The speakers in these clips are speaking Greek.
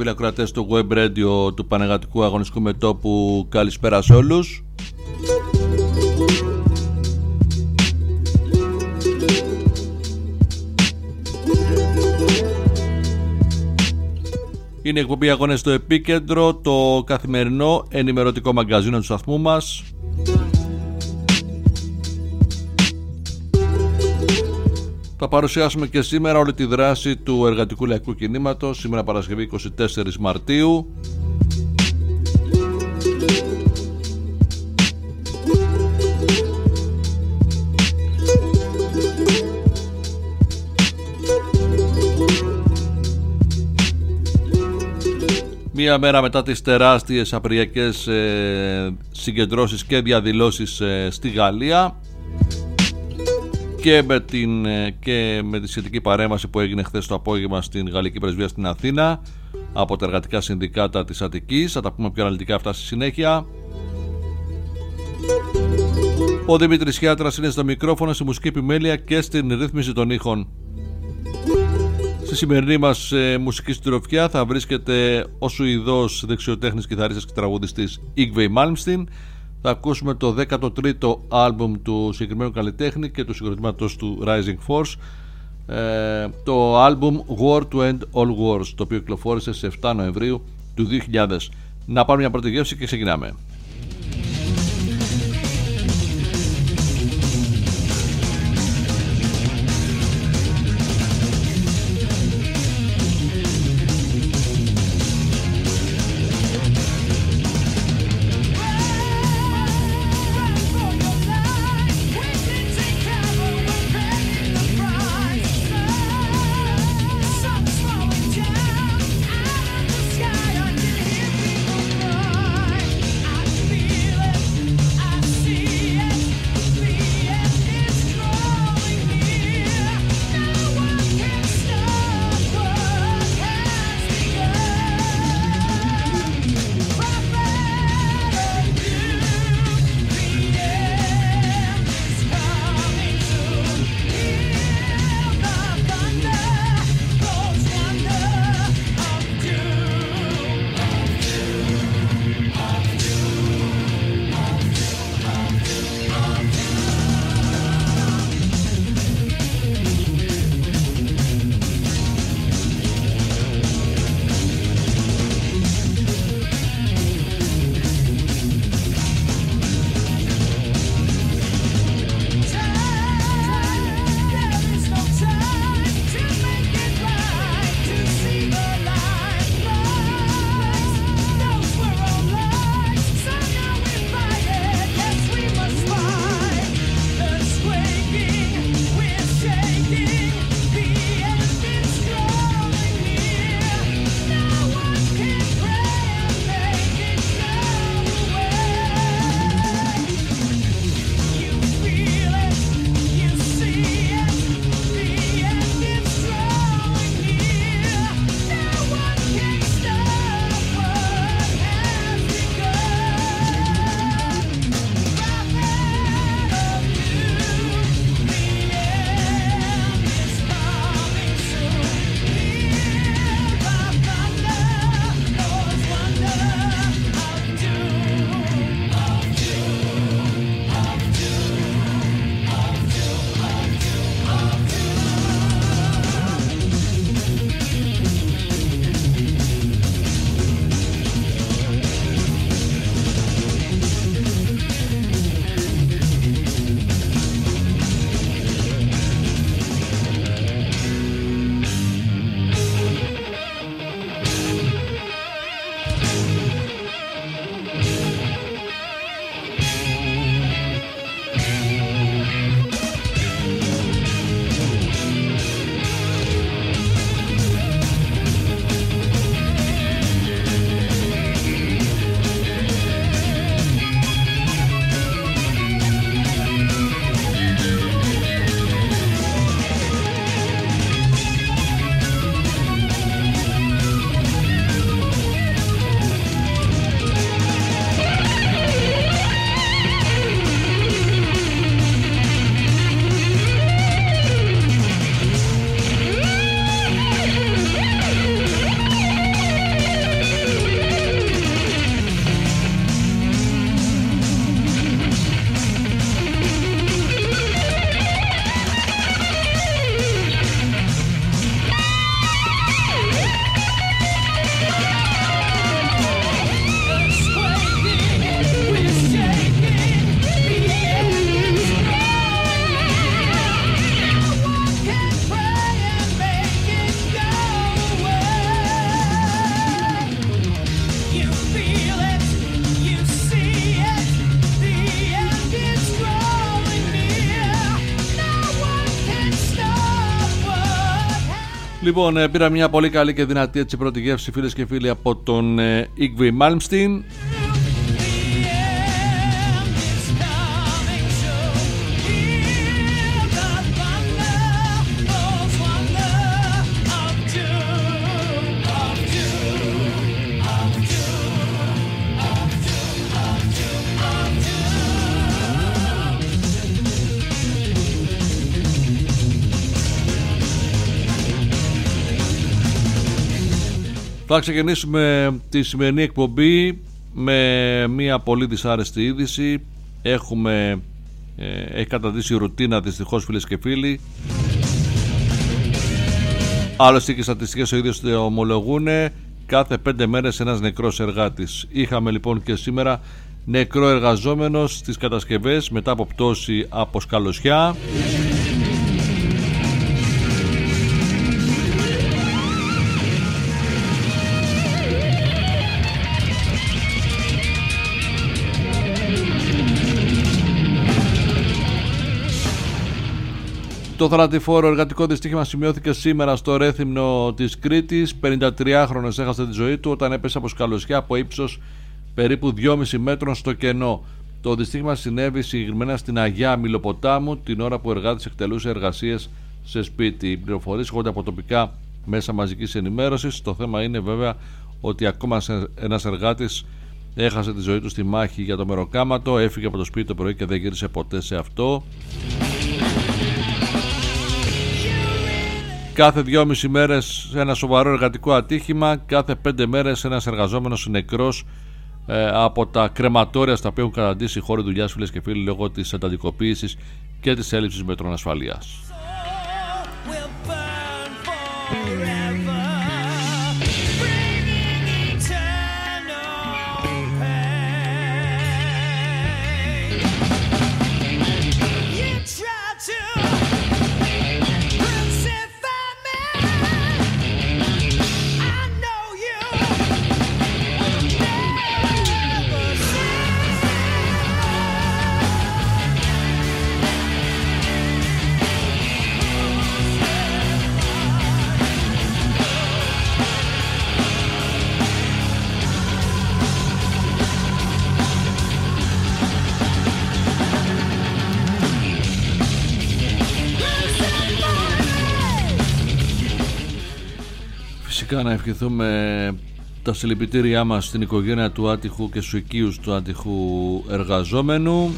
φίλοι ακροατές του Web Radio του Πανεγατικού Αγωνιστικού Μετώπου, καλησπέρα σε όλους. Είναι η εκπομπή Αγώνες στο Επίκεντρο, το καθημερινό ενημερωτικό μαγκαζίνο του σταθμού μας. Θα παρουσιάσουμε και σήμερα όλη τη δράση του Εργατικού Λαϊκού Κινήματος, σήμερα Παρασκευή 24 Μαρτίου. Μία μέρα μετά τις τεράστιες απριακές συγκεντρώσεις και διαδηλώσεις στη Γαλλία και με τη σχετική παρέμβαση που έγινε χθες το απόγευμα στην Γαλλική Πρεσβεία στην Αθήνα από τα εργατικά συνδικάτα της Αττικής. Θα τα πούμε πιο αναλυτικά αυτά στη συνέχεια. Ο Δημήτρης Χιάτρας είναι στο μικρόφωνο, στη μουσική επιμέλεια και στην ρύθμιση των ήχων. Στη σημερινή μας μουσική συντροφιά θα βρίσκεται ο Σουηδός δεξιοτέχνης, κιθαρίστας και τραγουδιστής Yngwie Malmsteen. Θα ακούσουμε το 13ο άλμπουμ του συγκεκριμένου καλλιτέχνη και του συγκροτήματος του Rising Force, το άλμπουμ War to End All Wars, το οποίο κυκλοφόρησε σε 7 Νοεμβρίου του 2000. Να πάρουμε μια πρώτη γεύση και ξεκινάμε. I Λοιπόν, πήρα μια πολύ καλή και δυνατή έτσι πρώτη γεύση, φίλες και φίλοι, από τον Yngwie Malmsteen. Θα ξεκινήσουμε τη σημερινή εκπομπή με μια πολύ δυσάρεστη είδηση. Έχει καταντήσει ρουτίνα, δυστυχώς, φίλες και φίλοι. Άλλωστε και οι στατιστικές ο ίδιος το ομολογούν. Κάθε 5 μέρες ένας νεκρός εργάτης. Είχαμε λοιπόν και σήμερα νεκρό εργαζόμενο στις κατασκευές μετά από πτώση από σκαλωσιά. Το θανατηφόρο εργατικό δυστύχημα σημειώθηκε σήμερα στο Ρέθυμνο της Κρήτης. 53χρονος έχασε τη ζωή του όταν έπεσε από σκαλωσιά από ύψος περίπου 2,5 μέτρων στο κενό. Το δυστύχημα συνέβη συγκεκριμένα στην Αγιά Μιλοποτάμου την ώρα που ο εργάτης εκτελούσε εργασίες σε σπίτι. Οι πληροφορίες έρχονται από τοπικά μέσα μαζικής ενημέρωσης. Το θέμα είναι βέβαια ότι ακόμα ένας εργάτης έχασε τη ζωή του στη μάχη για το μεροκάματο. Έφυγε από το σπίτι το πρωί και δεν γύρισε ποτέ σε αυτό. Κάθε 2,5 μέρες ένα σοβαρό εργατικό ατύχημα, κάθε 5 μέρες ένας εργαζόμενος νεκρός από τα κρεματόρια στα οποία έχουν καταντήσει οι χώροι δουλειάς, φίλες και φίλοι, λόγω της εντατικοποίησης και της έλλειψης μέτρων ασφαλείας. Φυσικά να ευχηθούμε τα συλληπιτήριά μας στην οικογένεια του άτυχου και στους οικείους του άτυχου εργαζόμενου.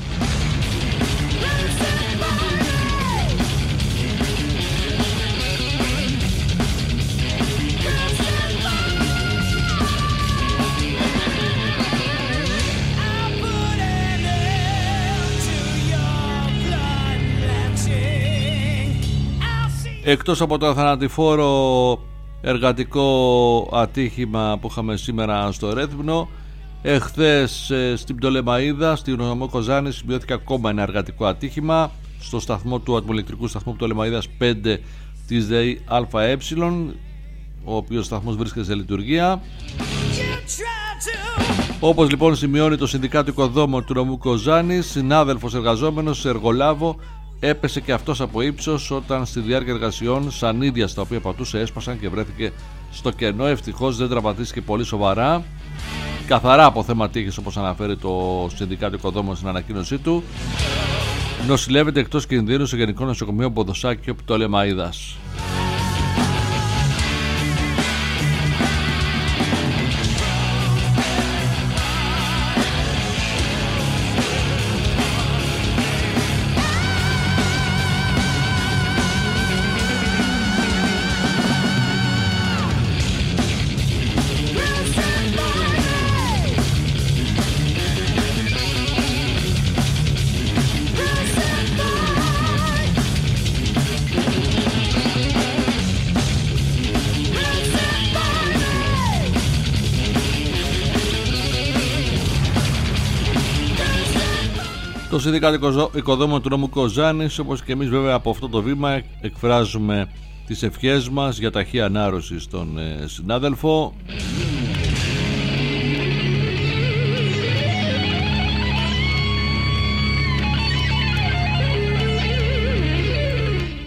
Εκτός από το θανατηφόρο εργατικό ατύχημα που είχαμε σήμερα στο Ρέθυμνο, εχθές στην Πτολεμαΐδα, στην νομό Κοζάνη, σημειώθηκε ακόμα ένα εργατικό ατύχημα στο σταθμό του ατμοελεκτρικού σταθμού Πτολεμαΐδας 5 της ΔΕΗ ΑΕ, ο οποίος σταθμός βρίσκεται σε λειτουργία. Όπως λοιπόν σημειώνει το Συνδικάτο Οικοδόμων του νομού Κοζάνη, συνάδελφος εργαζόμενος σε εργολάβο έπεσε και αυτός από ύψος όταν στη διάρκεια εργασιών σανίδια στα οποία πατούσε έσπασαν και βρέθηκε στο κενό. Ευτυχώς δεν τραυματίστηκε πολύ σοβαρά. Καθαρά από θέμα τύχης, όπως αναφέρει το Συνδικάτο Οικοδόμων στην ανακοίνωσή του. Νοσηλεύεται εκτός κινδύνου στο Γενικό Νοσοκομείο Ποδοσάκιο Πτολεμαΐδας. Το Συνδικάτο Οικοδόμων του νόμου Κοζάνης, όπως και εμείς βέβαια από αυτό το βήμα, εκφράζουμε τις ευχές μας για ταχεία ανάρρωση στον συνάδελφο.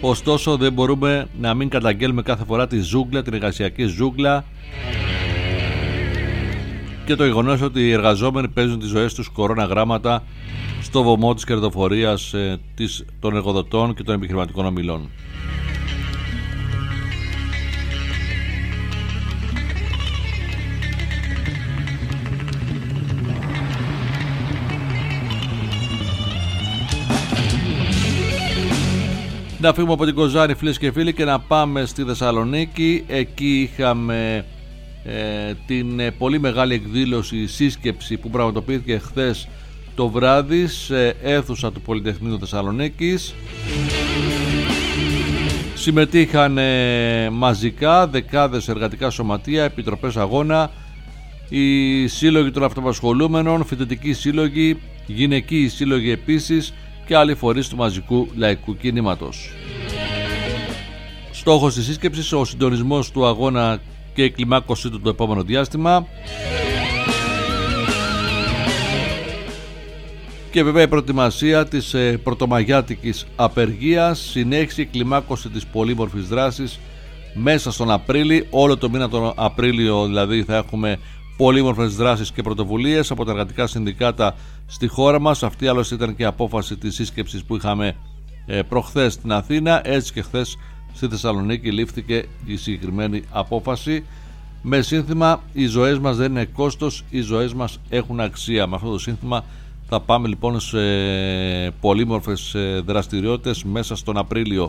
Ωστόσο δεν μπορούμε να μην καταγγέλουμε κάθε φορά τη ζούγκλα, την εργασιακή ζούγκλα και το γεγονός ότι οι εργαζόμενοι παίζουν τις ζωές τους κορώνα γράμματα στο βωμό της κερδοφορίας των εργοδοτών και των επιχειρηματικών ομιλών. Να φύγουμε από την Κοζάνη, φίλες και φίλοι, και να πάμε στη Θεσσαλονίκη. Εκεί είχαμε την πολύ μεγάλη εκδήλωση, σύσκεψη που πραγματοποιήθηκε χθες το βράδυ σε αίθουσα του Πολυτεχνείου Θεσσαλονίκης. Συμμετείχαν μαζικά δεκάδες εργατικά σωματεία, επιτροπές αγώνα, οι σύλλογοι των αυτοαπασχολούμενων, φοιτητικοί σύλλογοι, γυναικοί σύλλογοι επίσης και άλλοι φορείς του μαζικού λαϊκού κινήματος. Στόχος της σύσκεψης ο συντονισμός του αγώνα και η κλιμάκωσή του το επόμενο διάστημα και βέβαια η προετοιμασία της πρωτομαγιάτικης απεργίας, συνέχιση κλιμάκωση της πολύμορφης δράσης μέσα στον Απρίλιο. Όλο το μήνα τον Απρίλιο δηλαδή θα έχουμε πολύμορφες δράσεις και πρωτοβουλίες από τα εργατικά συνδικάτα στη χώρα μας. Αυτή άλλωστε ήταν και η απόφαση της σύσκεψης που είχαμε προχθές στην Αθήνα. Έτσι και χθες στη Θεσσαλονίκη λήφθηκε η συγκεκριμένη απόφαση με σύνθημα «Οι ζωές μας δεν είναι κόστος, οι ζωές μας έχουν αξία». Με αυτό το σύνθημα θα πάμε λοιπόν σε πολύμορφες δραστηριότητες μέσα στον Απρίλιο.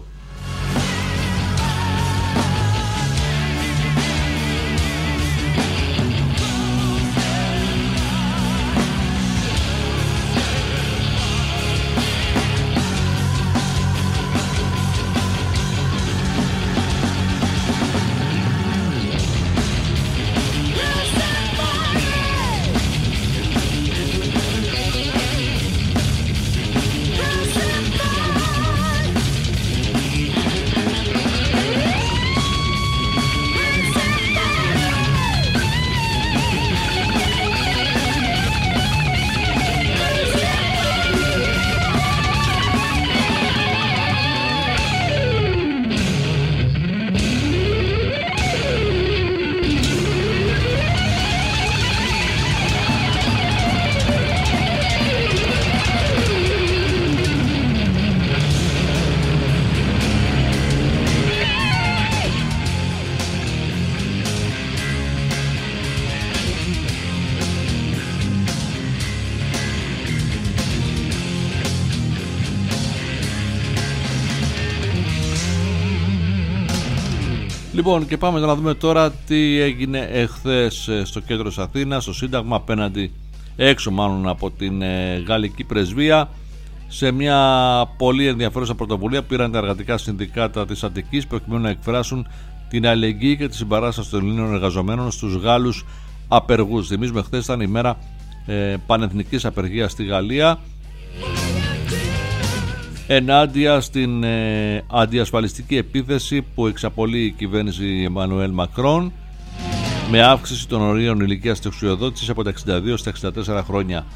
Λοιπόν, και πάμε να δούμε τώρα τι έγινε εχθές στο κέντρο της Αθήνας, στο Σύνταγμα, έξω μάλλον από την Γαλλική Πρεσβεία. Σε μια πολύ ενδιαφέρουσα πρωτοβουλία πήραν τα εργατικά συνδικάτα της Αττικής προκειμένου να εκφράσουν την αλληλεγγύη και τη συμπαράσταση των Ελλήνων εργαζομένων στους Γάλλους απεργούς. Θυμίζουμε, χθες ήταν η μέρα πανεθνικής απεργίας στη Γαλλία ενάντια στην αντιασφαλιστική επίθεση που εξαπολύει η κυβέρνηση Εμμανουέλ Μακρόν με αύξηση των ορίων ηλικίας ταξιοδότησης από τα 62 στα 64 χρόνια.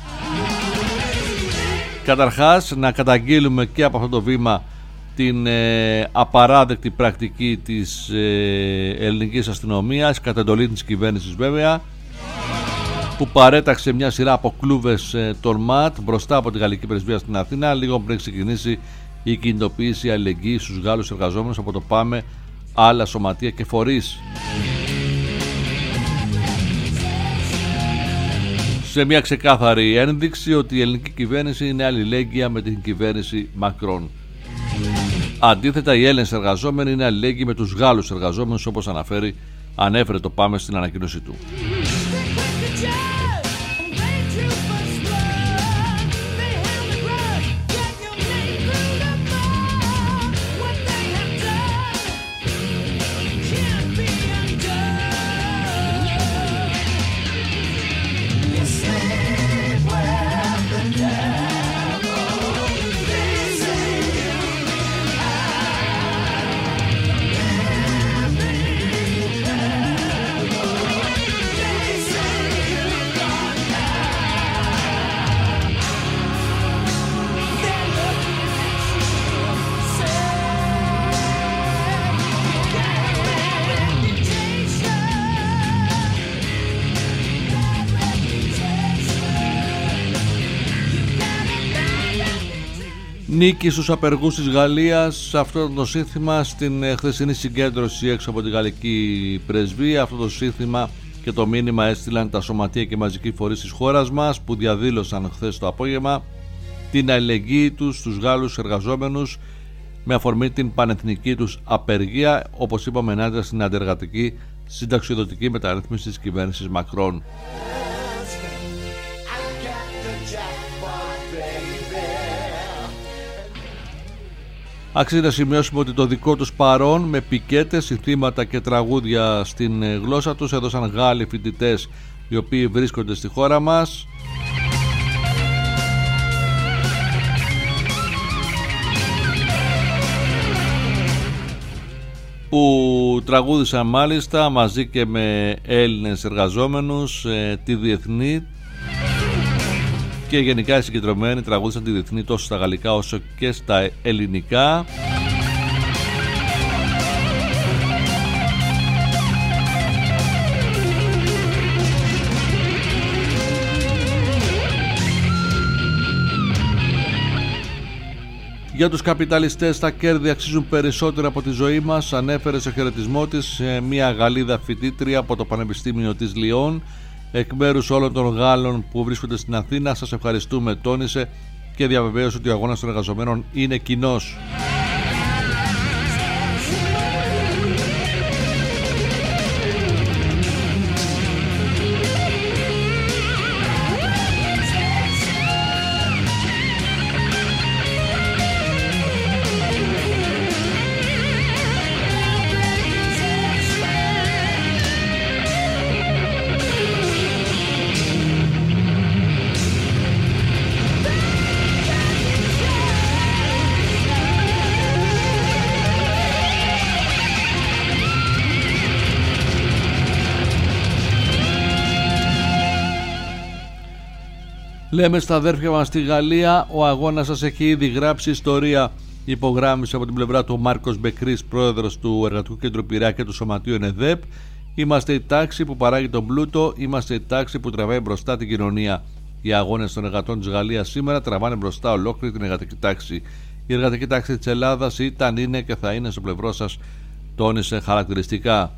Καταρχάς, να καταγγείλουμε και από αυτό το βήμα την απαράδεκτη πρακτική της ελληνικής αστυνομίας, κατά εντολή της κυβέρνησης βέβαια, που παρέταξε μια σειρά από κλούβες των ΜΑΤ μπροστά από τη Γαλλική Πρεσβεία στην Αθήνα λίγο πριν ξεκινήσει η κινητοποίηση αλληλεγγύης στους Γάλλους εργαζόμενους από το ΠΑΜΕ, άλλα σωματεία και φορείς. Σε μια ξεκάθαρη ένδειξη ότι η ελληνική κυβέρνηση είναι αλληλέγγυα με την κυβέρνηση Μακρόν. Αντίθετα, οι Έλληνες εργαζόμενοι είναι αλληλέγγυοι με τους Γάλλους εργαζόμενους, όπως ανέφερε το ΠΑΜΕ στην ανακοίνωσή του. Νίκη στους απεργούς της Γαλλίας. Αυτό το σύνθημα στην χθεσινή συγκέντρωση έξω από τη γαλλική πρεσβεία. Αυτό το σύνθημα και το μήνυμα έστειλαν τα σωματεία και μαζικοί φορείς της χώρας μας, που διαδήλωσαν χθες το απόγευμα την αλληλεγγύη τους στους Γάλλους εργαζόμενους με αφορμή την πανεθνική τους απεργία, όπως είπαμε, ενάντια στην αντεργατική συνταξιοδοτική μεταρρύθμιση της κυβέρνησης Μακρόν. Αξίζει να σημειώσουμε ότι το δικό τους παρόν με πικέτες, συνθήματα και τραγούδια στην γλώσσα τους έδωσαν Γάλλοι φοιτητές οι οποίοι βρίσκονται στη χώρα μας, που τραγούδησαν μάλιστα μαζί και με Έλληνες εργαζόμενους τη διεθνή, και γενικά οι συγκεντρωμένοι τραγούδισαν τη διεθνή τόσο στα γαλλικά όσο και στα ελληνικά. Για τους καπιταλιστές τα κέρδη αξίζουν περισσότερο από τη ζωή μας, ανέφερε σε χαιρετισμό της μια Γαλλίδα φοιτήτρια από το Πανεπιστήμιο της Λιών. Εκ μέρους όλων των Γάλλων που βρίσκονται στην Αθήνα, σας ευχαριστούμε, τόνισε, και διαβεβαίωσε ότι ο αγώνας των εργαζομένων είναι κοινός. Λέμε στα αδέρφια μας στη Γαλλία, ο αγώνας σας έχει ήδη γράψει ιστορία, υπογράμμισε από την πλευρά του Μάρκος Μπεκρής, πρόεδρος του Εργατικού Κέντρου Πειραιά και του Σωματείου ΕΝΕΔΕΠ. Είμαστε η τάξη που παράγει τον πλούτο, είμαστε η τάξη που τραβάει μπροστά την κοινωνία. Οι αγώνες των εργατών της Γαλλίας σήμερα τραβάνε μπροστά ολόκληρη την εργατική τάξη. Η εργατική τάξη της Ελλάδας ήταν, είναι και θα είναι στο πλευρό σας, τόνισε χαρακτηριστικά.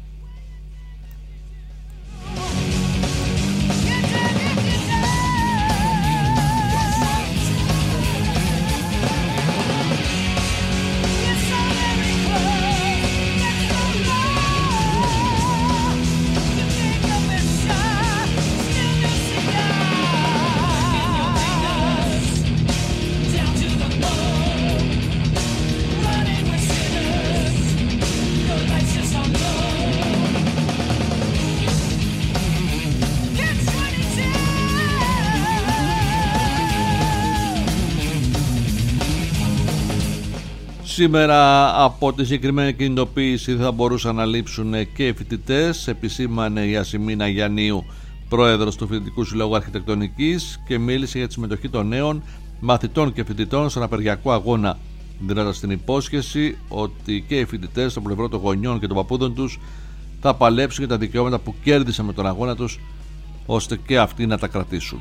Σήμερα από τη συγκεκριμένη κινητοποίηση θα μπορούσαν να λείψουν και οι φοιτητές, επισήμανε η Ασημίνα Γιαννίου, πρόεδρος του Φοιτητικού Συλλόγου Αρχιτεκτονικής, και μίλησε για τη συμμετοχή των νέων μαθητών και φοιτητών στον απεργιακό αγώνα, δίνοντας την υπόσχεση ότι και οι φοιτητές στο πλευρό των γονιών και των παππούδων τους θα παλέψουν για τα δικαιώματα που κέρδισαν με τον αγώνα τους, ώστε και αυτοί να τα κρατήσουν.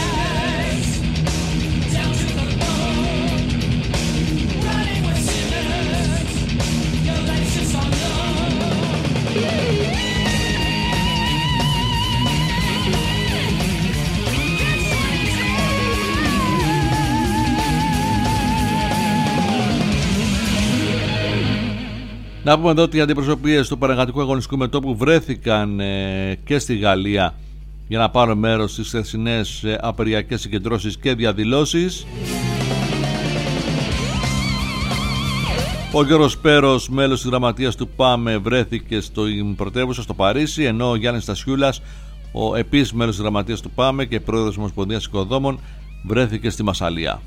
Να πούμε εδώ ότι οι αντιπροσωπείες του Πανεργατικού Αγωνιστικού Μετώπου βρέθηκαν και στη Γαλλία για να πάρουν μέρος στις χθεσινές απεργιακές συγκεντρώσεις και διαδηλώσεις. Ο Γιώργος Πέρος, μέλος της γραμματείας του ΠΑΜΕ, βρέθηκε στην πρωτεύουσα, στο Παρίσι, ενώ ο Γιάννης Στασιούλας, ο επίσης μέλος της γραμματείας του ΠΑΜΕ και πρόεδρος της Ομοσπονδίας Οικοδόμων, βρέθηκε στη Μασσαλία.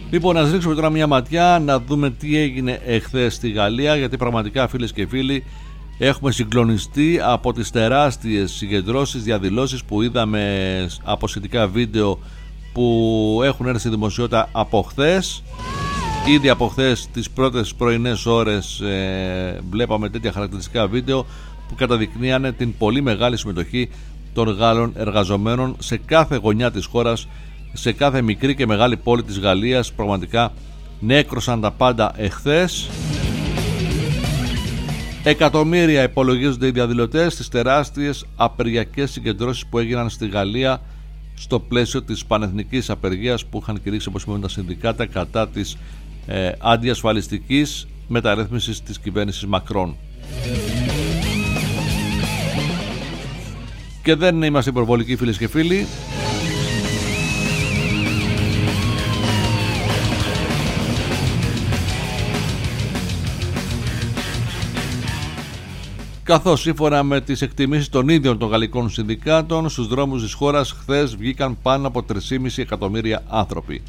Λοιπόν, να ρίξουμε τώρα μια ματιά να δούμε τι έγινε εχθές στη Γαλλία, γιατί πραγματικά, φίλες και φίλοι, έχουμε συγκλονιστεί από τις τεράστιες συγκεντρώσεις, διαδηλώσεις που είδαμε από σχετικά βίντεο που έχουν έρθει στη δημοσιότητα από χθες. Ήδη από χθες τις πρώτες πρωινές ώρες βλέπαμε τέτοια χαρακτηριστικά βίντεο που καταδεικνύανε την πολύ μεγάλη συμμετοχή των Γάλλων εργαζομένων σε κάθε γωνιά της χώρας, σε κάθε μικρή και μεγάλη πόλη της Γαλλίας. Πραγματικά νέκρωσαν τα πάντα εχθές. Εκατομμύρια υπολογίζονται οι διαδηλωτές στις τεράστιες απεργιακές συγκεντρώσεις που έγιναν στη Γαλλία στο πλαίσιο της πανεθνικής απεργίας που είχαν κηρύξει, όπως είπαμε, τα συνδικάτα κατά της αντιασφαλιστικής μεταρρύθμισης της κυβέρνησης Μακρόν. Και δεν είμαστε υπερβολικοί, φίλες και φίλοι. Καθώς σύμφωνα με τις εκτιμήσεις των ίδιων των γαλλικών συνδικάτων, στους δρόμους της χώρας χθες βγήκαν πάνω από 3,5 εκατομμύρια άνθρωποι.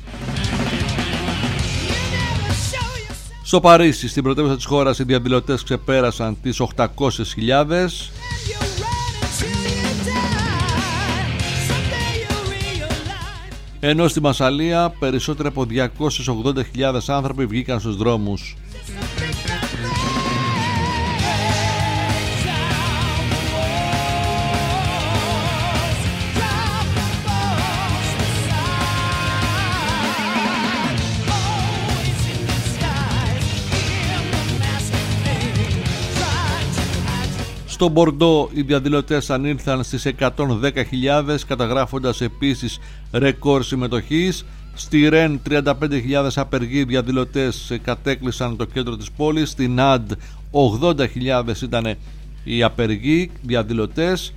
Στο Παρίσι, στην πρωτεύουσα της χώρας, οι διαδηλωτές ξεπέρασαν τις 800.000. Ενώ στη Μασσαλία περισσότεροι από 280.000 άνθρωποι βγήκαν στους δρόμους. Στο Μπορντό οι διαδηλωτές ανήλθαν στις 110.000, καταγράφοντας επίσης ρεκόρ συμμετοχής. Στη Ρεν 35.000 απεργοί διαδηλωτές κατέκλυσαν το κέντρο της πόλης. Στην Αντ 80.000 ήταν οι απεργοί διαδηλωτές.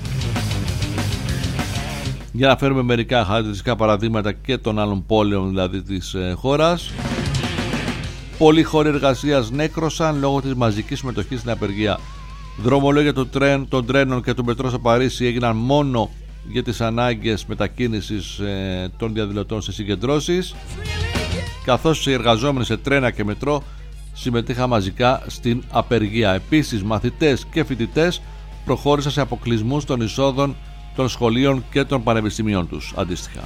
Για να φέρουμε μερικά χαρακτηριστικά παραδείγματα και των άλλων πόλεων δηλαδή της χώρας. Πολλοί χώροι εργασίας νέκρωσαν λόγω της μαζικής συμμετοχής στην απεργία. Δρομολόγια των τρένων και του μετρό στο Παρίσι έγιναν μόνο για τις ανάγκες μετακίνησης των διαδηλωτών σε συγκεντρώσεις, καθώς οι εργαζόμενοι σε τρένα και μετρό συμμετείχαν μαζικά στην απεργία. Επίσης, μαθητές και φοιτητές προχώρησαν σε αποκλεισμούς των εισόδων των σχολείων και των πανεπιστημίων τους αντίστοιχα.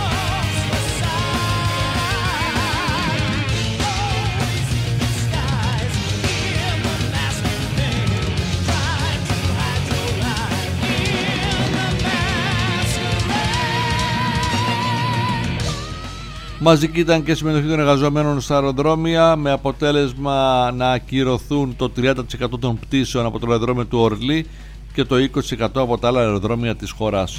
Μαζική ήταν και συμμετοχή των εργαζομένων στα αεροδρόμια, με αποτέλεσμα να ακυρωθούν το 30% των πτήσεων από το αεροδρόμιο του Ορλί και το 20% από τα άλλα αεροδρόμια της χώρας.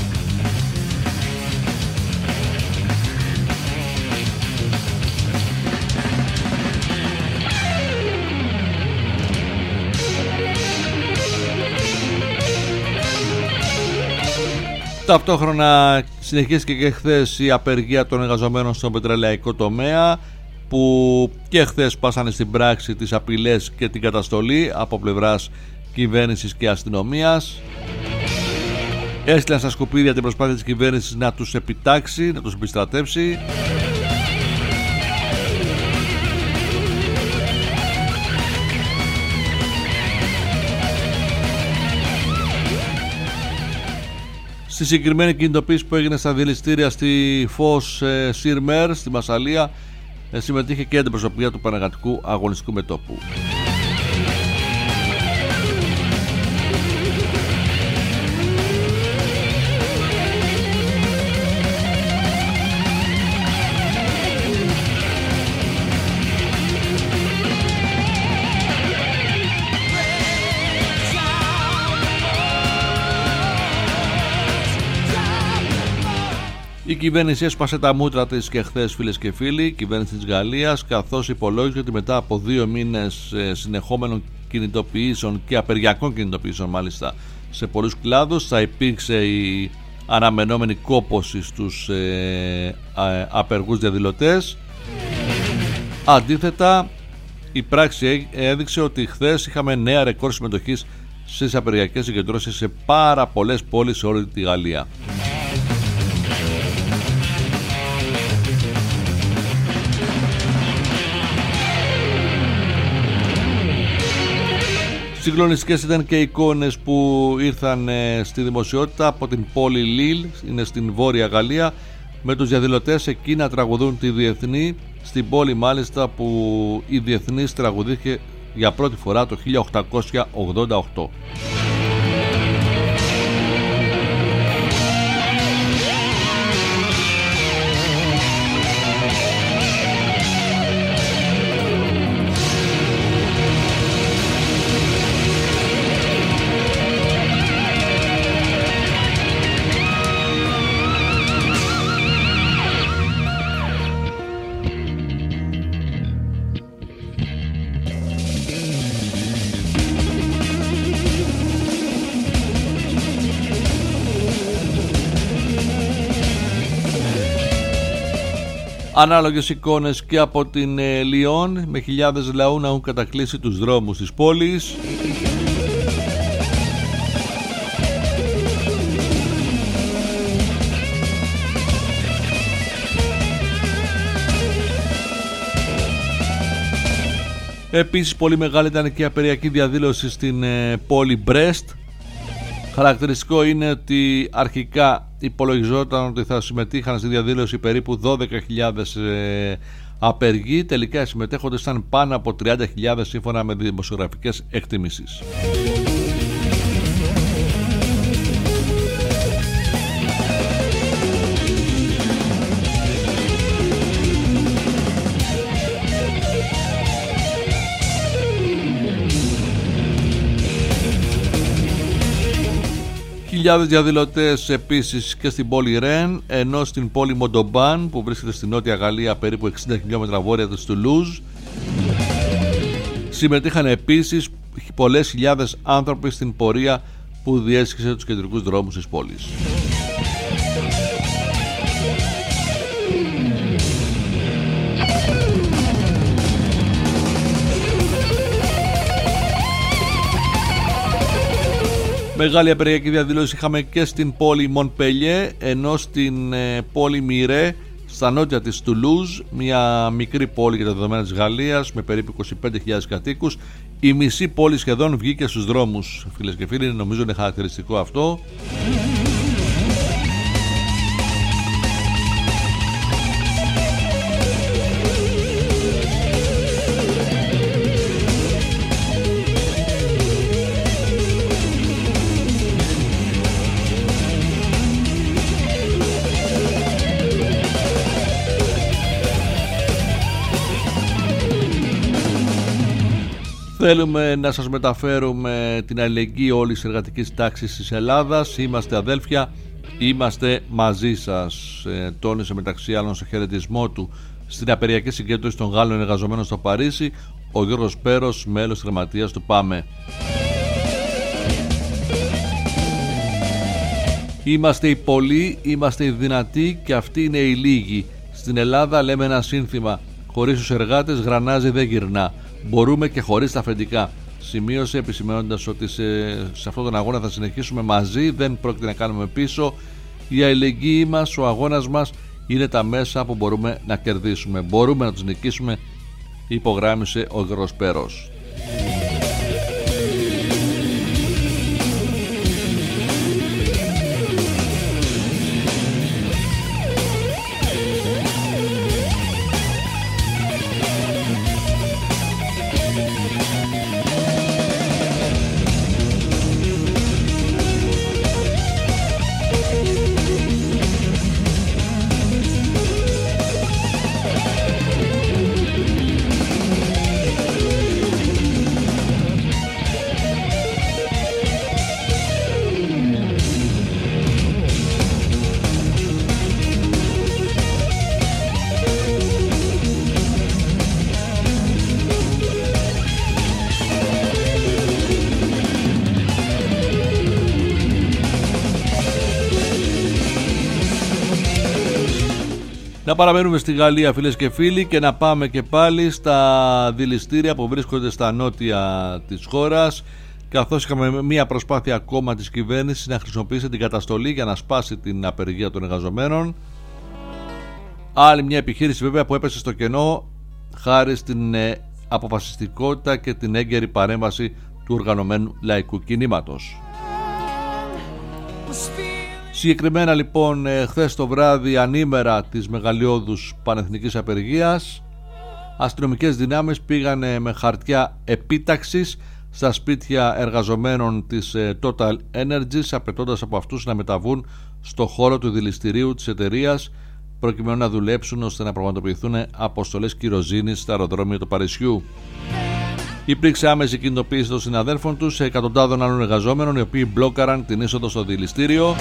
Ταυτόχρονα συνεχίστηκε και χθες η απεργία των εργαζομένων στον πετρελαϊκό τομέα, που και χθες πάσανε στην πράξη τις απειλές και την καταστολή από πλευράς κυβέρνησης και αστυνομίας. Έστειλαν στα σκουπίδια την προσπάθεια της κυβέρνησης να τους επιτάξει, να τους επιστρατεύσει. Στη συγκεκριμένη κινητοποίηση που έγινε στα διελιστήρια στη Φως Σιρμέρ στη Μασσαλία συμμετείχε και η αντιπροσωπεία του Πανεργατικού Αγωνιστικού Μετώπου. Η κυβέρνηση έσπασε τα μούτρα της και χθες, φίλες και φίλοι, η κυβέρνηση της Γαλλίας, καθώς υπολόγιζε ότι μετά από 2 μήνες συνεχόμενων κινητοποιήσεων και απεργιακών κινητοποιήσεων μάλιστα σε πολλούς κλάδους, θα υπήρξε η αναμενόμενη κόπωση στους απεργούς διαδηλωτές. Αντίθετα, η πράξη έδειξε ότι χθες είχαμε νέα ρεκόρ συμμετοχής στις απεργιακές συγκεντρώσεις σε πάρα πολλές πόλεις σε όλη τη Γαλλία. Συγκλονιστικές ήταν και εικόνες που ήρθαν στη δημοσιότητα από την πόλη Λίλ, είναι στην Βόρεια Γαλλία, με τους διαδηλωτές εκεί να τραγουδούν τη Διεθνή, στην πόλη μάλιστα που η Διεθνής τραγουδήθηκε για πρώτη φορά το 1888. Ανάλογες εικόνες και από την Λιόν, με χιλιάδες λαού να έχουν κατακλείσει τους δρόμους της πόλης. Επίσης πολύ μεγάλη ήταν και η απεργιακή διαδήλωση στην πόλη Μπρέστ. Χαρακτηριστικό είναι ότι αρχικά υπολογιζόταν ότι θα συμμετείχαν στη διαδήλωση περίπου 12.000 απεργοί. Τελικά οι συμμετέχοντες ήταν πάνω από 30.000 σύμφωνα με δημοσιογραφικές εκτιμήσεις. Χιλιάδες διαδηλωτές επίσης και στην πόλη Ρεν, ενώ στην πόλη Μοντομπάν που βρίσκεται στη Νότια Γαλλία περίπου 60 χιλιόμετρα βόρεια της Τουλούζ συμμετείχαν επίσης πολλές χιλιάδες άνθρωποι στην πορεία που διέσχισε τους κεντρικούς δρόμους της πόλης. Μεγάλη απεργιακή διαδήλωση είχαμε και στην πόλη Μονπελιέ, ενώ στην πόλη Μιρέ, στα νότια της Τουλούζ, μια μικρή πόλη για τα δεδομένα της Γαλλίας με περίπου 25.000 κατοίκους, η μισή πόλη σχεδόν βγήκε στους δρόμους. Φίλες και φίλοι, νομίζω είναι χαρακτηριστικό αυτό. Θέλουμε να σας μεταφέρουμε την αλληλεγγύη όλης της εργατικής τάξης της Ελλάδας. Είμαστε αδέλφια, είμαστε μαζί σας. Τόνισε μεταξύ άλλων σε χαιρετισμό του στην απεργιακή συγκέντρωση των Γάλλων εργαζομένων στο Παρίσι ο Γιώργος Πέρος, μέλος της γραμματείας του ΠΑΜΕ. Είμαστε οι πολλοί, είμαστε οι δυνατοί και αυτοί είναι οι λίγοι. Στην Ελλάδα λέμε ένα σύνθημα: χωρίς τους εργάτες γρανάζι δεν γυρνά. Μπορούμε και χωρίς τα αφεντικά. Σημείωσε επισημαίνοντας ότι σε αυτόν τον αγώνα θα συνεχίσουμε μαζί, δεν πρόκειται να κάνουμε πίσω. Η αλληλεγγύη μας, ο αγώνας μας είναι τα μέσα που μπορούμε να κερδίσουμε. Μπορούμε να τους νικήσουμε, υπογράμμισε ο Γιώργος Πέρος. Να παραμένουμε στη Γαλλία, φίλες και φίλοι, και να πάμε και πάλι στα δηληστήρια που βρίσκονται στα νότια της χώρας, καθώς είχαμε μια προσπάθεια ακόμα της κυβέρνησης να χρησιμοποιήσει την καταστολή για να σπάσει την απεργία των εργαζομένων. Άλλη μια επιχείρηση βέβαια που έπεσε στο κενό χάρη στην αποφασιστικότητα και την έγκαιρη παρέμβαση του οργανωμένου λαϊκού κινήματος. Συγκεκριμένα λοιπόν χθες το βράδυ, ανήμερα της μεγαλειώδους πανεθνικής απεργίας, αστυνομικές δυνάμεις πήγανε με χαρτιά επίταξης στα σπίτια εργαζομένων της Total Energies, απαιτώντας από αυτούς να μεταβούν στο χώρο του δηληστηρίου της εταιρείας προκειμένου να δουλέψουν ώστε να πραγματοποιηθούν αποστολές κυροζήνης στα αεροδρόμια του Παρισιού. Υπήρξε άμεση κινητοποίηση των συναδέλφων τους σε εκατοντάδων άλλων εργαζόμενων, οι οποίοι μπλόκαραν την είσοδο στο δηληστήριο.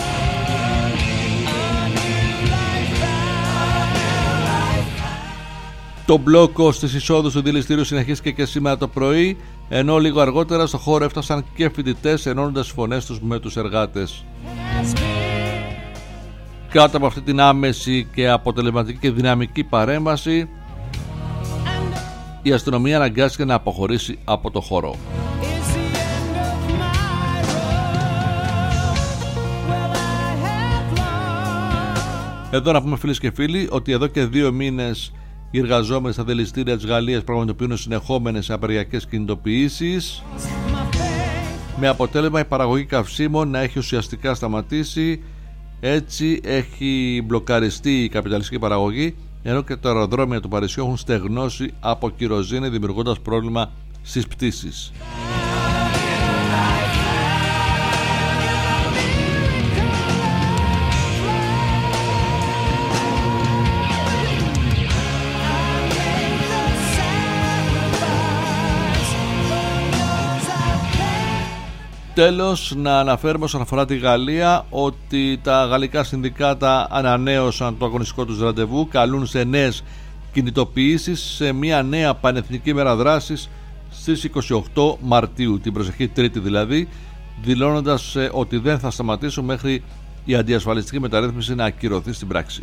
Το μπλόκο στις εισόδους του δηληστήριου συνεχίστηκε και σήμερα το πρωί, ενώ λίγο αργότερα στο χώρο έφτασαν και φοιτητές ενώνοντας τις φωνές τους με τους εργάτες. Κάτω από αυτή την άμεση και αποτελεσματική και δυναμική παρέμβαση, η αστυνομία αναγκάστηκε να αποχωρήσει από το χώρο. Εδώ να πούμε, φίλες και φίλοι, ότι εδώ και 2 μήνες οι εργαζόμενοι στα δηληστήρια της Γαλλίας πραγματοποιούν συνεχόμενες απεργιακές κινητοποιήσεις, με αποτέλεσμα η παραγωγή καυσίμων να έχει ουσιαστικά σταματήσει. Έτσι έχει μπλοκαριστεί η καπιταλιστική παραγωγή, ενώ και τα αεροδρόμια του Παρισιού έχουν στεγνώσει από κυροζήνη, δημιουργώντας πρόβλημα στις πτήσεις. Τέλος, να αναφέρουμε όσον αφορά τη Γαλλία ότι τα γαλλικά συνδικάτα ανανέωσαν το αγωνιστικό τους ραντεβού, καλούν σε νέες κινητοποιήσεις σε μια νέα πανεθνική μέρα δράσης στις 28 Μαρτίου, την προσεχή Τρίτη δηλαδή, δηλώνοντας ότι δεν θα σταματήσουν μέχρι η αντιασφαλιστική μεταρρύθμιση να ακυρωθεί στην πράξη.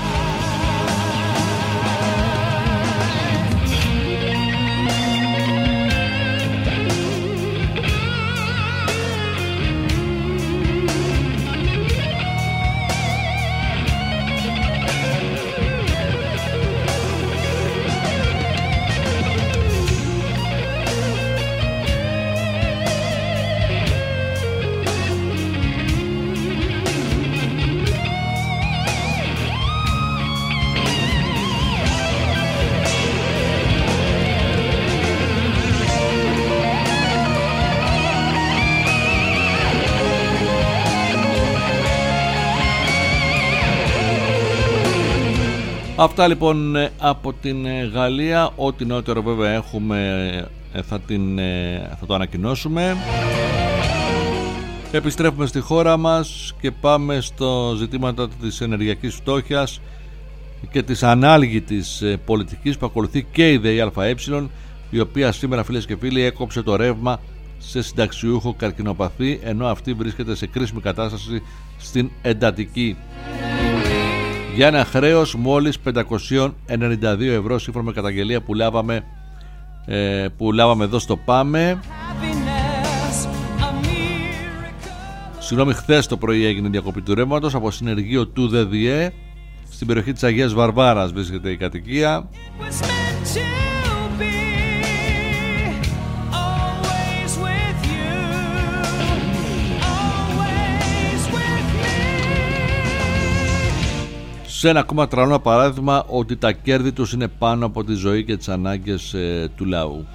Αυτά λοιπόν από την Γαλλία. Ό,τι νεότερο βέβαια έχουμε θα το ανακοινώσουμε. Επιστρέφουμε στη χώρα μας και πάμε στο ζητήματα της ενεργειακής φτώχειας και της ανάλγητης πολιτικής που ακολουθεί και η ΔΕΗ, η οποία σήμερα, φίλες και φίλοι, έκοψε το ρεύμα σε συνταξιούχο καρκινοπαθή, ενώ αυτή βρίσκεται σε κρίσιμη κατάσταση στην εντατική, για ένα χρέος μόλις 592 ευρώ, σύμφωνα με καταγγελία που λάβαμε εδώ στο ΠΑΜΕ. Χθες το πρωί έγινε διακοπή του ρεύματος από συνεργείο του ΔΔΕ. Στην περιοχή της Αγίας Βαρβάρας βρίσκεται η κατοικία. Σε ένα ακόμα τρανό παράδειγμα ότι τα κέρδη τους είναι πάνω από τη ζωή και τις ανάγκες του λαού.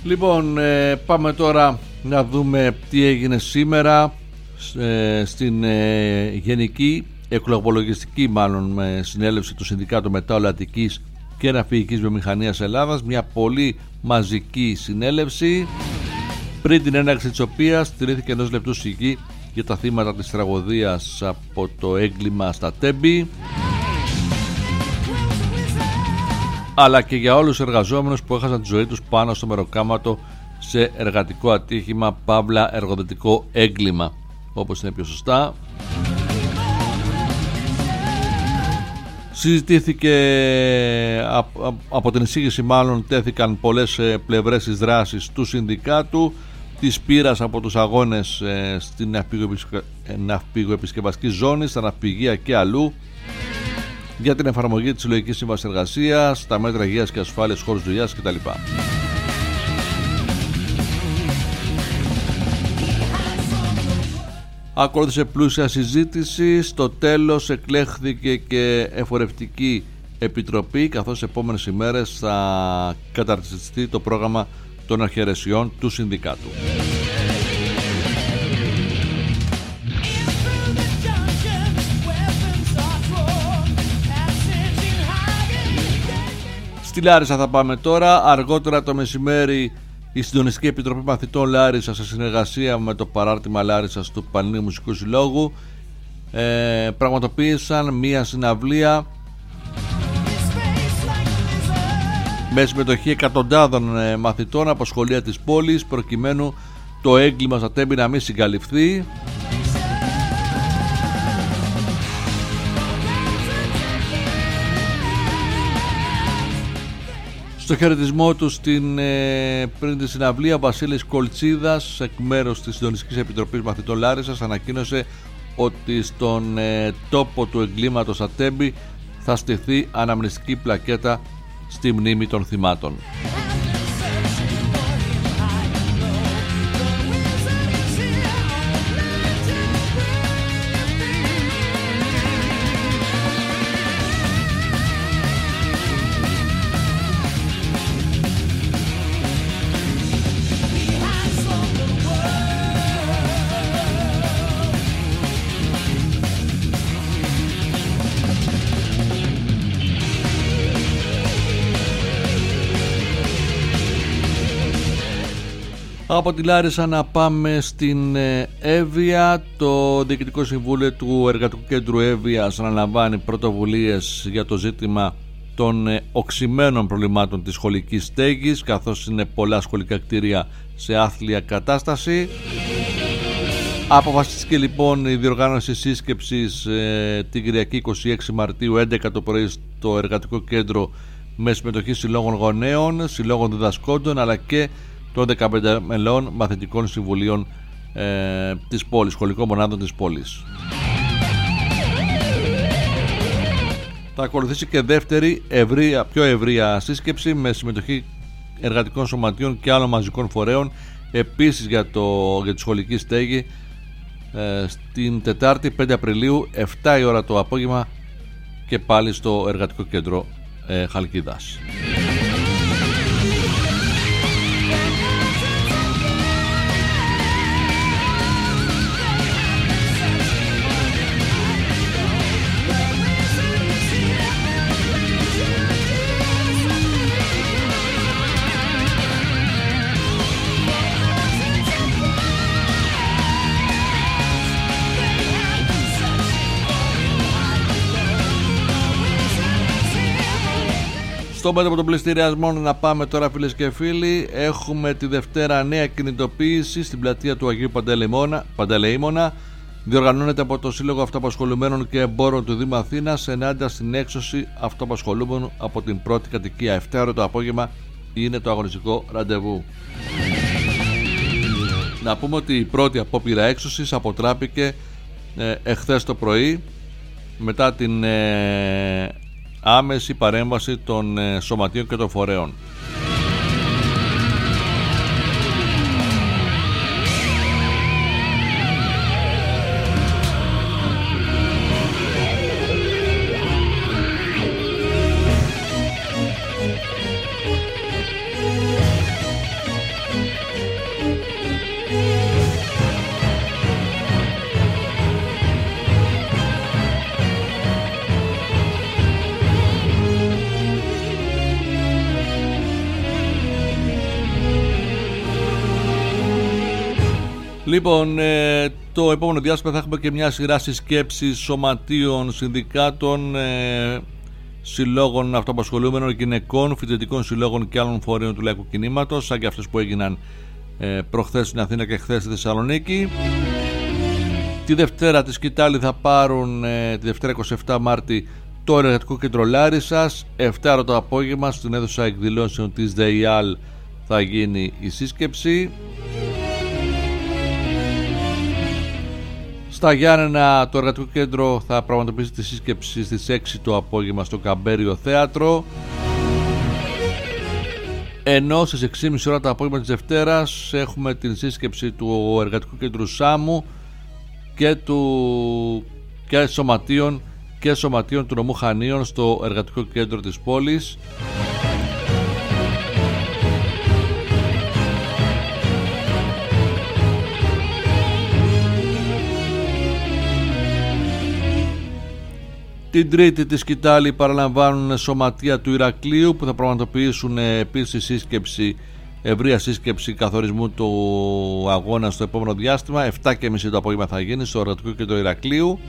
Λοιπόν, πάμε τώρα να δούμε τι έγινε σήμερα στην γενική εκλογολογιστική συνέλευση του Συνδικάτου Μεταολλατικής και Ναυπηγικής Βιομηχανίας Ελλάδας. Μια πολύ μαζική συνέλευση, πριν την έναρξη της οποίας στηρίθηκε ενός λεπτού σιγή για τα θύματα της τραγωδίας από το έγκλημα στα Τέμπη, αλλά και για όλους τους εργαζόμενους που έχασαν τη ζωή τους πάνω στο μεροκάματο σε εργατικό ατύχημα παύλα εργοδοτικό έγκλημα, όπως είναι πιο σωστά. Συζητήθηκε από την εισήγηση, τέθηκαν πολλές πλευρές της δράσης του συνδικάτου, της πείρας από τους αγώνες στην ναυπηγοεπισκευαστική ζώνη, στα ναυπηγεία και αλλού, για την εφαρμογή της συλλογικής σύμβασης εργασίας, τα μέτρα υγείας και ασφάλειας, χώρους δουλειάς κτλ. Ακολούθησε πλούσια συζήτηση. Στο τέλος εκλέχθηκε και εφορευτική επιτροπή, καθώς σε επόμενες ημέρες θα καταρτιστεί το πρόγραμμα των αρχαιρεσιών του συνδικάτου. Στη Λάρισα θα πάμε τώρα. Αργότερα το μεσημέρι η Συντονιστική Επιτροπή Μαθητών Λάρισα, σε συνεργασία με το παράρτημα Λάρισας του Πανελληνίου Μουσικού Συλλόγου, πραγματοποίησαν μία συναυλία με συμμετοχή εκατοντάδων μαθητών από σχολεία της πόλης, προκειμένου το έγκλημα στα Τέμπη να μην συγκαλυφθεί. Στο χαιρετισμό του πριν τη συναυλία, ο Βασίλης Κολτσίδας, εκ μέρους της Συντονιστικής Επιτροπής Μαθητών Λάρισας, ανακοίνωσε ότι στον τόπο του εγκλήματος στα Τέμπη θα στηθεί αναμνηστική πλακέτα στη μνήμη των θυμάτων. Από τη Λάρισα να πάμε στην Εύβοια. Το Διοικητικό Συμβούλιο του Εργατικού Κέντρου Εύβοιας αναλαμβάνει πρωτοβουλίες για το ζήτημα των οξυμένων προβλημάτων της σχολικής στέγης, καθώς είναι πολλά σχολικά κτίρια σε άθλια κατάσταση. Αποφασίστηκε λοιπόν η διοργάνωση σύσκεψης την Κυριακή 26 Μαρτίου 11 το πρωί στο Εργατικό Κέντρο, με συμμετοχή συλλόγων γονέων, συλλόγων διδασκόντων, αλλά και των 15 μελών μαθητικών συμβουλίων της πόλης, σχολικών μονάδων της πόλης. Θα ακολουθήσει και δεύτερη πιο ευρεία σύσκεψη με συμμετοχή εργατικών σωματείων και άλλων μαζικών φορέων, επίσης για τη σχολική στέγη, στην Τετάρτη 5 Απριλίου 7 η ώρα το απόγευμα, και πάλι στο Εργατικό Κέντρο Χαλκίδας. Στο μέτωπο των πληστηριασμών να πάμε τώρα, φίλες και φίλοι. Έχουμε τη Δευτέρα νέα κινητοποίηση στην πλατεία του Αγίου Παντελεήμονα. Διοργανώνεται από το Σύλλογο Αυτοαπασχολουμένων και Εμπόρων του Δήμου Αθήνας ενάντια στην έξωση αυτοαπασχολούμενων από την πρώτη κατοικία. 7 ώρα το απόγευμα είναι το αγωνιστικό ραντεβού. Να πούμε ότι η πρώτη απόπειρα έξωσης αποτράπηκε εχθές το πρωί, μετά την άμεση παρέμβαση των σωματείων και των φορέων. Λοιπόν, το επόμενο διάστημα θα έχουμε και μια σειρά συσκέψεις σωματείων, συνδικάτων, συλλόγων αυτοαπασχολούμενων γυναικών, φοιτητικών συλλόγων και άλλων φορέων του λαϊκού κινήματος, σαν και αυτές που έγιναν προχθές στην Αθήνα και χθες στη Θεσσαλονίκη. Τη Δευτέρα τη σκητάλη θα πάρουν, τη Δευτέρα 27 Μάρτη, το Εργατικό Κέντρο Λάρισσας. 7 το απόγευμα στην αίθουσα εκδηλώσεων της ΔΕΙΑΛ θα γίνει η σύσκεψη. Στα Γιάννενα το Εργατικό Κέντρο θα πραγματοποιήσει τη σύσκεψη στις 6 το απόγευμα στο Καμπέριο Θέατρο, ενώ στις 6.30 ώρα το απόγευμα της Δευτέρας έχουμε την σύσκεψη του Εργατικού Κέντρου Σάμου και σωματείων του νομού Χανίων στο Εργατικό Κέντρο της πόλης. Την Τρίτη τη σκητάλη παραλαμβάνουν σωματεία του Ηρακλείου που θα πραγματοποιήσουν επίσης ευρεία σύσκεψη καθορισμού του αγώνα στο επόμενο διάστημα. 7.30 το απόγευμα θα γίνει στο Εργατικό Κέντρο Ηρακλείου.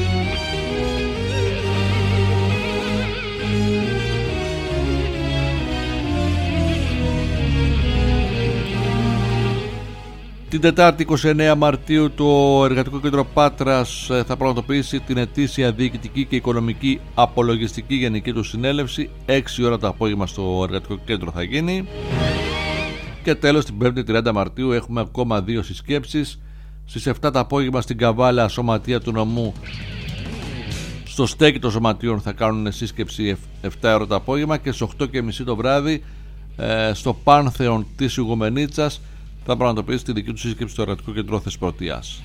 Την Τετάρτη 29 Μαρτίου το Εργατικό Κέντρο Πάτρας θα πραγματοποιήσει την ετήσια διοικητική και οικονομική απολογιστική γενική του συνέλευση. 6 ώρα το απόγευμα στο Εργατικό Κέντρο θα γίνει. Και τέλος την 5η 30 Μαρτίου έχουμε ακόμα 2 συσκέψεις. Στις 7 το απόγευμα στην Καβάλα σωματεία του νομού, στο στέκι των σωματείων θα κάνουν σύσκεψη 7 ώρα το απόγευμα, και στις 8.30 το βράδυ στο Πάνθεον της Ιγουμενίτσας θα πραγματοποιήσει τη δική του σύσκεψη στο Εργατικό Κέντρο Θεσπρωτείας.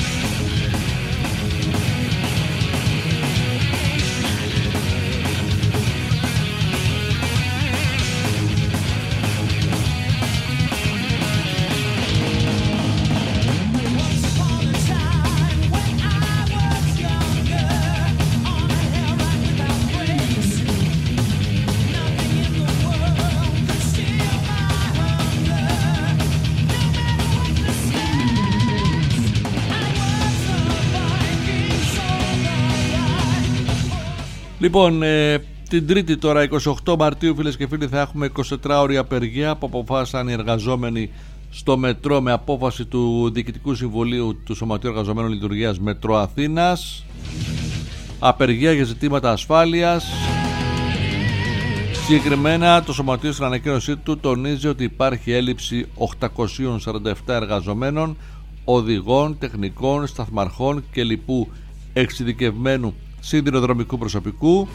Λοιπόν, την Τρίτη τώρα 28 Μαρτίου, φίλες και φίλοι, θα έχουμε 24ωρη απεργία που αποφάσισαν οι εργαζόμενοι στο μετρό με απόφαση του Διοικητικού Συμβουλίου του Σωματείου Εργαζομένων Λειτουργίας Μετρό Αθήνας. Απεργία για ζητήματα ασφάλειας. Συγκεκριμένα το Σωματείο στην ανακοίνωσή του τονίζει ότι υπάρχει έλλειψη 847 εργαζομένων, οδηγών, τεχνικών, σταθμαρχών και λοιπού εξειδικευμένου σιδηροδρομικού προσωπικού.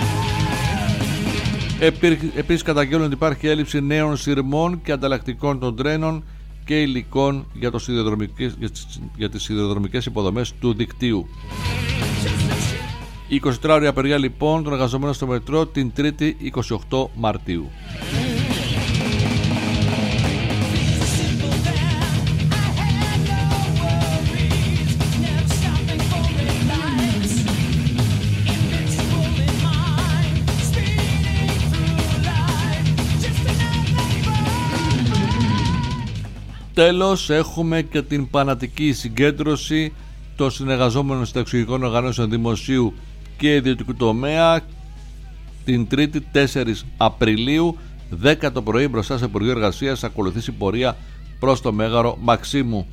Επίσης καταγγέλνουν ότι υπάρχει έλλειψη νέων σειρμών και ανταλλακτικών των τρένων και υλικών για τις σιδηροδρομικές υποδομές του δικτύου. Η 24ωρη απεργία λοιπόν των εργαζομένων στο μετρό την Τρίτη 28 Μαρτίου. Τέλος, έχουμε και την πανατική συγκέντρωση των συνεργαζόμενων συνταξιωτικών οργανώσεων δημοσίου και ιδιωτικού τομέα την Τρίτη 4 Απριλίου, 10 το πρωί, μπροστά σε Υπουργείο Εργασίας. Θα ακολουθήσει πορεία προς το Μέγαρο Μαξίμου.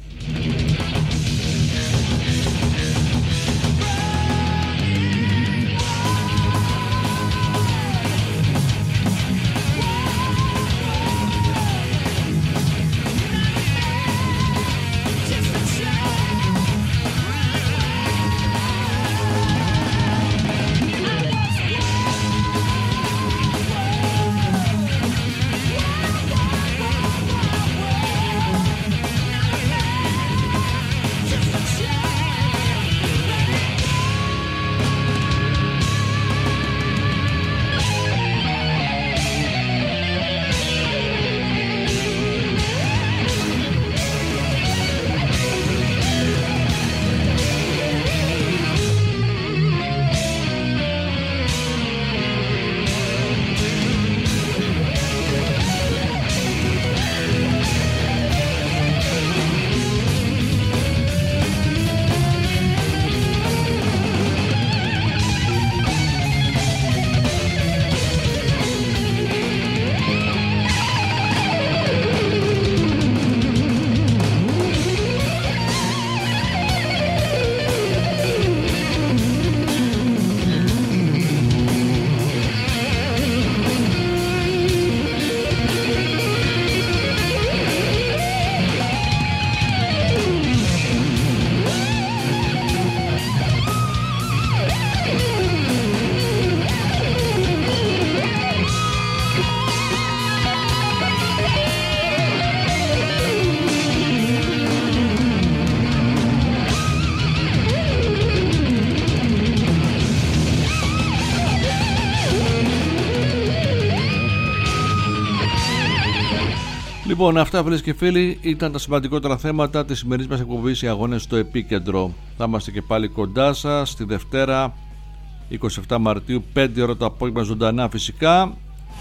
Λοιπόν, αυτά φίλες και φίλοι ήταν τα σημαντικότερα θέματα της σημερινής μας εκπομπής, οι αγώνες στο επίκεντρο. Θα είμαστε και πάλι κοντά σας τη Δευτέρα 27 Μαρτίου 5 ώρα το απόγευμα ζωντανά φυσικά.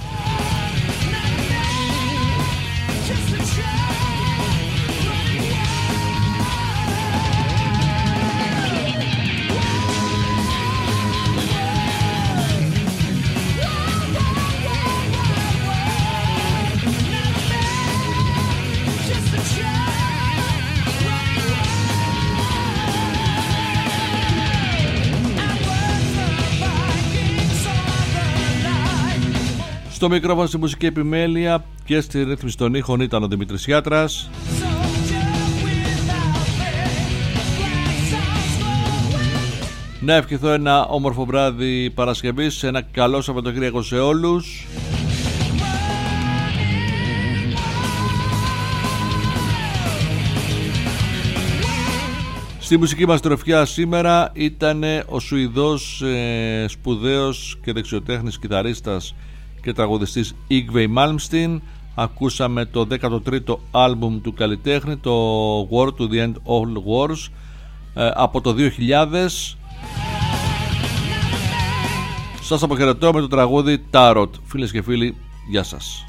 Στο μικρόφωνο στη μουσική επιμέλεια και στη ρύθμιση των ήχων ήταν ο Δημήτρης Γιάτρας. Να ευχηθώ ένα όμορφο βράδυ Παρασκευής, ένα καλό Σαββατοκύριακο σε όλους. Στη μουσική μας τροφιά σήμερα ήταν ο Σουηδός σπουδαίος και δεξιοτέχνης κιθαρίστας και τραγουδιστής Yngwie Malmsteen. Ακούσαμε το 13ο άλμπουμ του καλλιτέχνη, το War to the End of All Wars, από το 2000. Σας αποχαιρετώ με το τραγούδι Tarot. Φίλες και φίλοι, γεια σας.